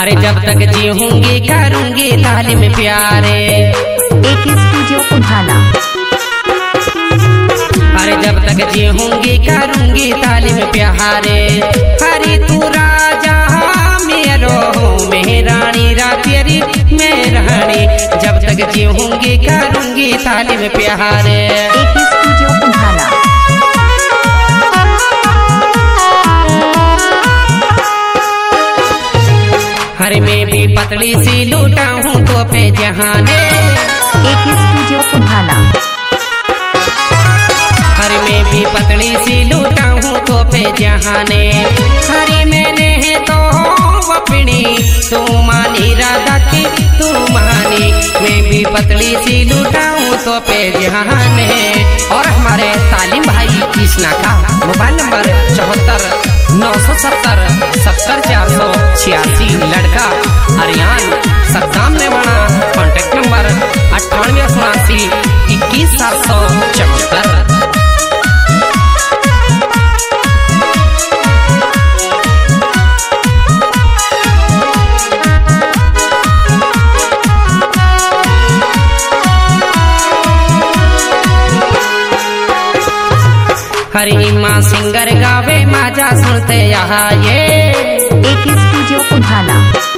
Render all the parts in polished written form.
अरे जब तक जीऊंगी करूंगी तालीम प्यारे। एक स्टूडियो उठाना। अरे जब तक जीऊंगी करूंगी तालीम प्यारे। हरी तू राजा मेरो मेहरानी रातेरी मेहरानी। जब तक जीऊंगी करूंगी तालीम प्यारे। एक स्टूडियो उठाना। हरे मैं भी पतली सी लूटा हूँ तो पे जहाने। एक स्टूडियो उठाना। हरे मैं भी पतली सी लूटा हूँ तो पे जहाने। हरे मैंने है तो अपनी तू मानी राधा की तू मानी। मैं भी पतली सी लूटा हूँ तो पे जहाने। और हमारे तालीम भाई कृष्णा का मोबाइल नंबर 74 970 70 486। लड़का अरियान सद्दाम ने बना। Contact number 98 21 774। हरी माँ सिंगर गावे माजा सुनते यहाँ ये। एक स्टूडियो उठाना।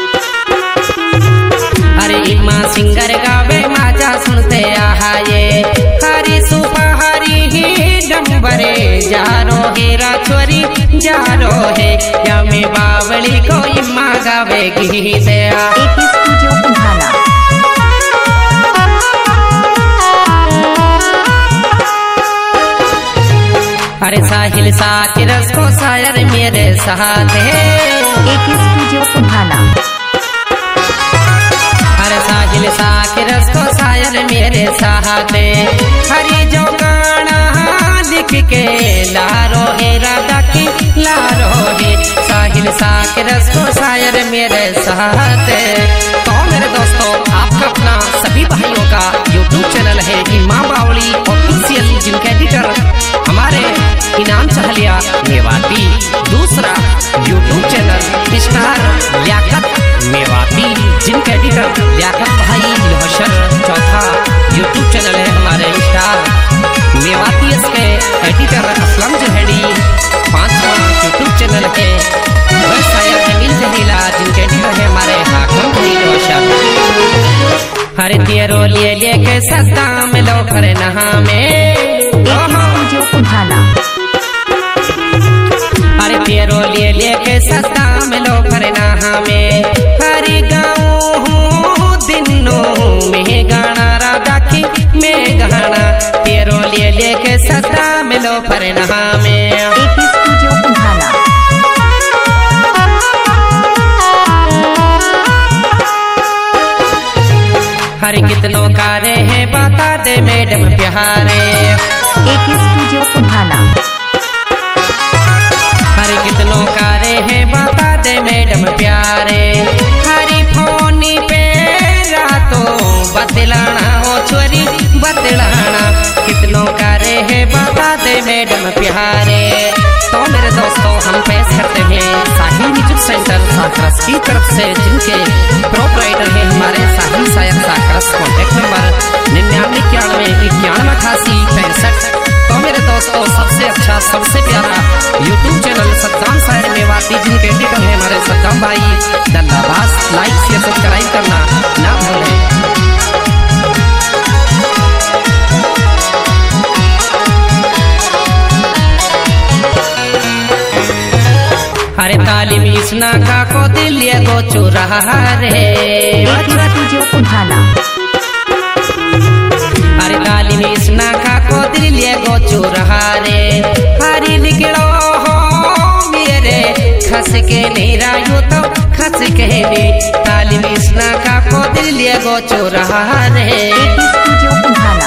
हरी माँ सिंगर गावे माजा सुनते यहाँ ये। हरी सुपहरी ही डम्बरे जारो है राछोरी जारो है। या में बावली को माँ गावे गीत। एक स्टूडियो उठाना। अरे साहिल साथी रस को शायर मेरे साथ है। एक स्टूडियो उठाना। अरे साहिल साथी रस को शायर मेरे साथ है। हरी जो गाना लिख के लारो है राधा की लारो है। साहिल साथी रस को शायर मेरे साथ है। तो मेरे दोस्तों आपका अपना सभी भाइयों का यूट्यूब चैनल है माँ बावली ऑफिशियल, जिनके एडिटर हमारे इनाम चहलिया मेवाती। दूसरा YouTube channel star Liyakat Mewati, जिनके एडिटर लियाकत भाई लोहशर। चौथा यूट्यूब चैनल है हमारे स्टार मेवाती, इसके एडिटर असलम जहेड़ी। पांचवा यूट्यूब चैनल है शायर जमील जहीला, जिनके एडिटर है हमारे हाकम भाई लोहशर। हरे तेरो लिए लेके सस्ता में लो कर नहा में। उठाना। हरे तेरो लिए लेके सस्ता में लो करना हमें। हरी गाँव दिनों में गाना राधा की में गाना। तेरो लिए लेके सस्ता में लो करना हमें। एक स्टूडियो उठाना। हरे कितनों कारे हैं बता दे मैडम प्यारे। एक स्टूडियो उठाना। हरे कितनों कारे हैं बता दे मैडम प्यारे। हरी फोनी पे रातों बतलाना हो छोरी बतलाना। कितनों कारे हैं बता दे मैडम प्यारे। तो मेरे दोस्तों हम पेश करते हैं साहिल म्यूजिक सेंटर साकरस की तरफ से, जिनके प्रोपराइटर हैं हमारे साहिल शायर साकरस। Contact number 99 91 88 65। तो मेरे दोस्तों सबसे अच्छा सबसे प्यारा यूट्यूब चैनल सद्दाम शायर मेवाती, जिनके एडिटर है हमारे सद्दाम भाई दल्लाबास। लाइक शेयर सब्सक्राइब करना ना भूलें। हरे तालीम इसना का को दिल ये गो चुरा रे। एक स्टूडियो उठाना। हरे तालीम इसना का को दिल ये गो चुरा रे। हरी निकलो हो मेरे खस के नहीं रायू तो खस के नहीं। तालीम इसना का को दिल ये गो चुरा रे। एक स्टूडियो उठाना।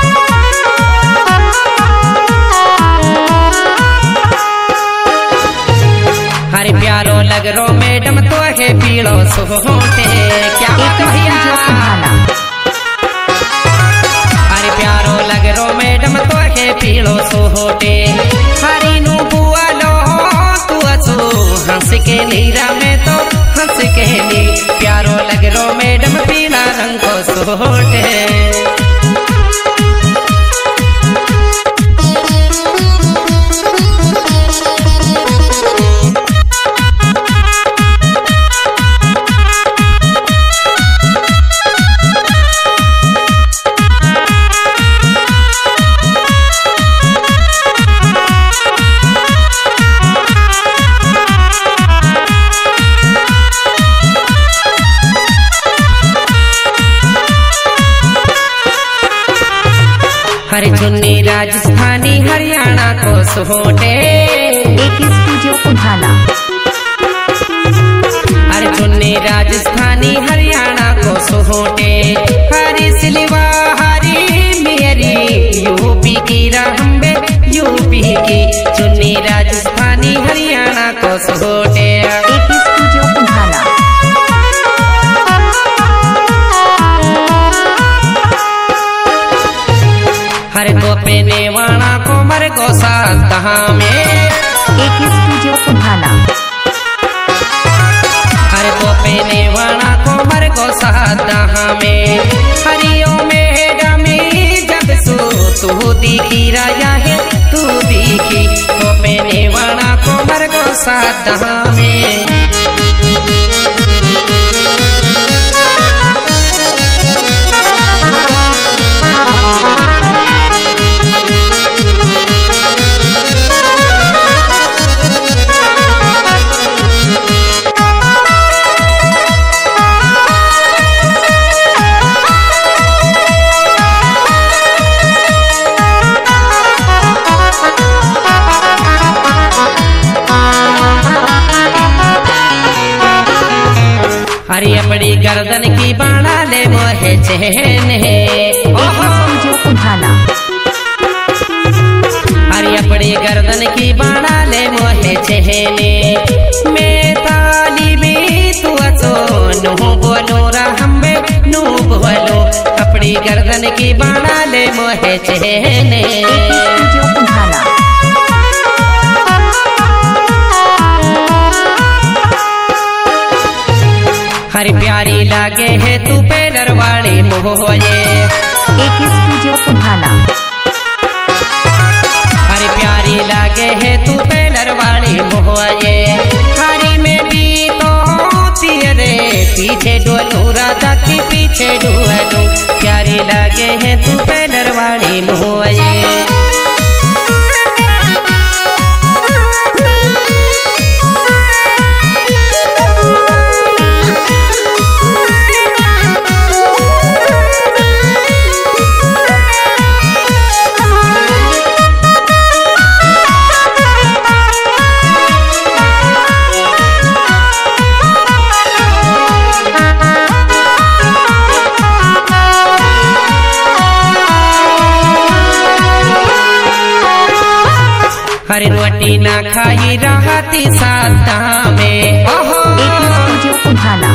हरे प्यारो लग रो मैडम तो है पीड़ो सोटे। क्या बात भैया। हरे प्यारो लग रो मैडम तो है पीड़ो सोटे। हरी नु बुआ लो तू असो हंस के नीरा में तो हंस के नी। सोटे। हरे चुन्नी राजस्थानी हरियाणा को सोटे। AK studio Udhana. हरे चुन्नी राजस्थानी हरियाणा को सोटे। हरी सिलवा हरी मेरी यूपी की रहम्बे यूपी की चुन्नी राजस्थानी हरियाणा को सोटे। AK studio उधाना। हर को पेने वाणा को मर को सातहा में। AK studio उधाना। हर को पेने वाणा को मर को सातहा में। हरियो में डमी जब सो तू दिखी राजा है तू दिखी को पेने वाणा को मर को सातहा में। हरी अपनी गर्दन की बाणा ले मोहे चैन है। AK studio उधाना। हरी अपनी गर्दन की बाणा ले मोहे चैने। मैं ताली में तू अचो नु बोलो रहम्बे नु बोलो अपनी गर्दन की बाणा ले मोहे चैने। AK studio उधाना। हरी प्यारी लागे है तू पेलर वाली मोहये। AK studio उधाना। हरी प्यारी लागे है तू पेलर वाली मोहये। हरी में भी तो तेरे पीछे डोलू राधा की पीछे डोलू प्यारी लागे है तू पेलर वाली मोहये। हरी रोटी ना खाई रहती साता में। AK studio उधाना।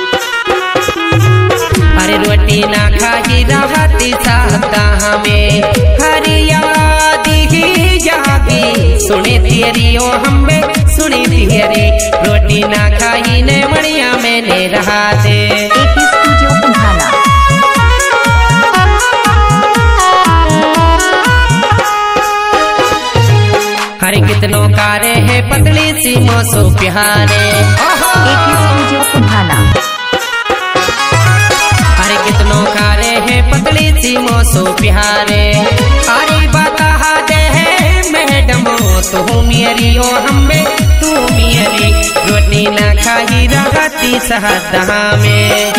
हरी रोटी ना खाई रहती साता में। हरी याद ही जागी सुनी तेरी ओ हम्बे सुनी तेरी रोटी ना खाई ने मणिया मैंने रहा दे। AK studio Udhana. हरे कितनों कारे है पतली सी मोसो प्यारे। AK studio Udhana. हरे कितनों कारे है पतली सी मोसो प्यारे। हरी बता दे है मैडम तू मेरी ओ हम्बे तू मेरी रोटी ना खाई रहती सहता में।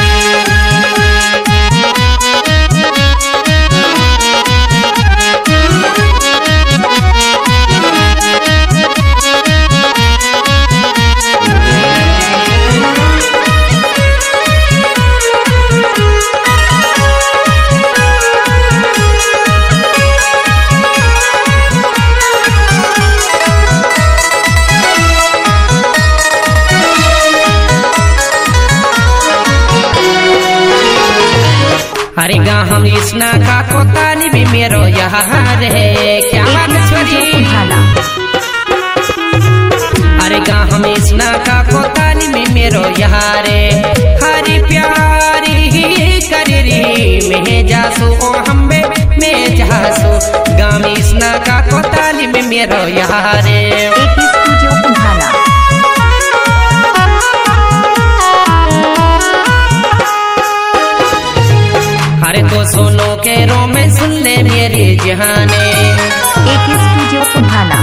हरे गा हम इसना का कोतानी भी मेरो यहाँ है क्या बात छोरी। हरे गा हम इसना का कोतानी भी मेरो यहाँ रे। हरी प्यारी ही करी जासू ओ हम्बे में जासू गामी स्ना का को ताली में मेरो यारे AK Studio Punhala. अरे तो सुनो के रो में सुन ले मेरी जहाने AK Studio Punhala.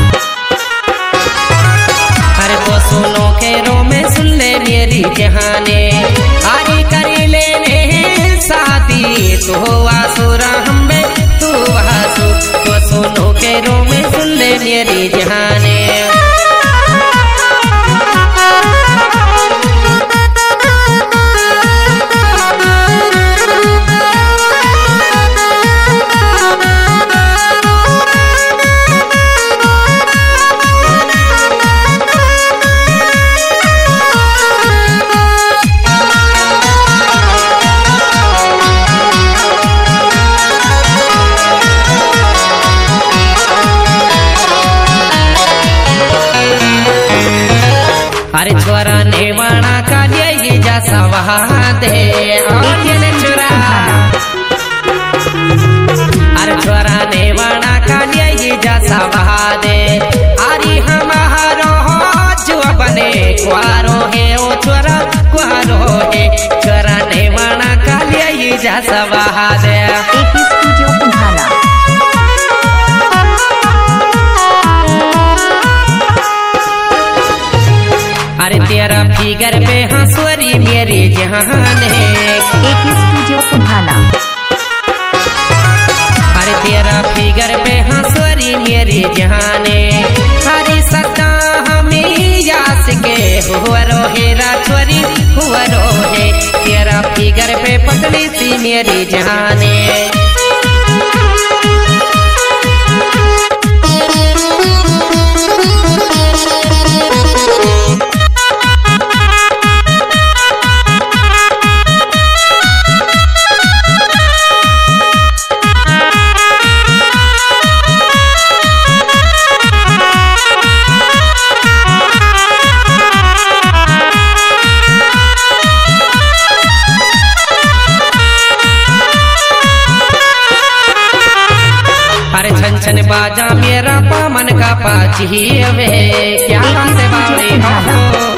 अरे तो सुनो के रो में सुन ले मेरी जहाने आरी करी लेने शादी तो आसुरा हम्बे तू आसू तो सुनो के रो में सुन ले मेरी जहाने अरे छोरा नेवाणा का ये जा सवादे आने छोरा अरे छोरा नेवाणा का ये जा सवादे अरे हमारो जो बने क्वारो है ओ छोरा क्वारो है छोरा नेवाणा का ये जा सवादे AK Studio Punhala. अरे तेरा फिगर पे हंसवरी मेरी जहान है AK Studio Punhala. अरे तेरा फिगर पे हंसवरी मेरी जहान है हरी सत्ता हमें यास के हुआ हेरा छोरी हुआ है तेरा फिगर पे पतली सी मेरी जहान है अरे छन छन बाजा मेरा पामन का पाची वे क्या बात बावड़ी हो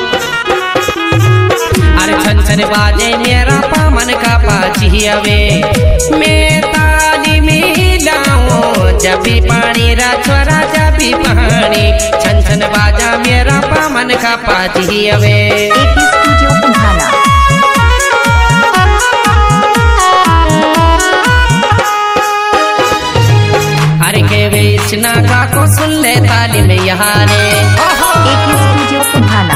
अरे छन छन बाजे मेरा पामन का पाची वे मैं ताली में लाऊं जब भी पानी रा छोरा जब भी पानी छन छन बाजा मेरा पामन का पाची वे AK Studio Punhala. अरे के वे इचना का को सुन ले ताली में यहारे AK Studio Punhala.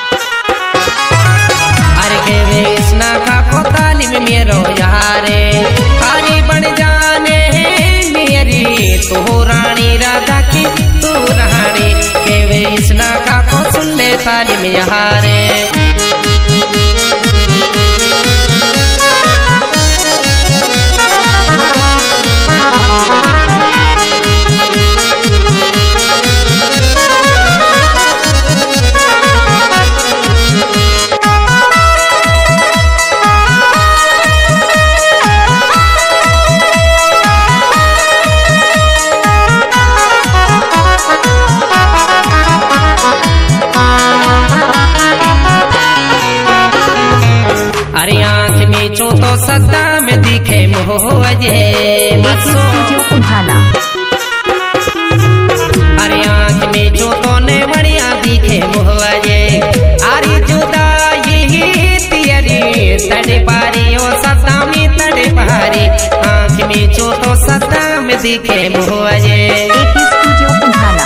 अरे के वे इचना का को ताली में मेरो यारे हरी बन जाने मेरी तू रानी राधा की तू रानी के वे इचना का को सुन ले ताली में यहारे अरे आँख में चो तो सदा में दिखे मोहजे AK Studio Punhala. अरे आँख में चो तो ने बढ़िया दिखे मोहजे अरे जुदा यही तियरी तड़े पारी ओ सदा में तड़े पारी आँख में चो तो सदा में दिखे मोहजे AK Studio Punhala.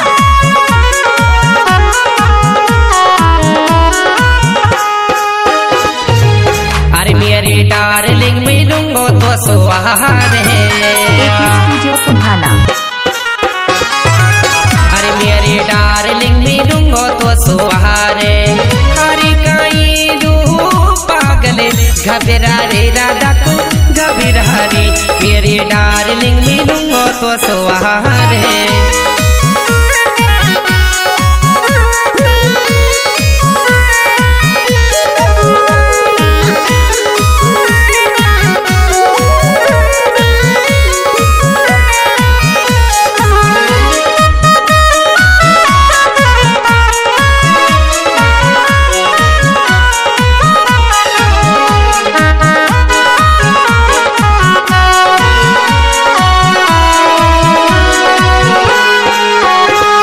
अरे मेरी डार्लिंग मिलूंगो तो सुहार है AK Studio Punhala. अरे मेरी डार्लिंग मिलूंगो तो सुहारे हरी काई दू पागल घबरा रे राधा तू घबरा रे मेरी डार्लिंग मिलूंगो तो सुहारे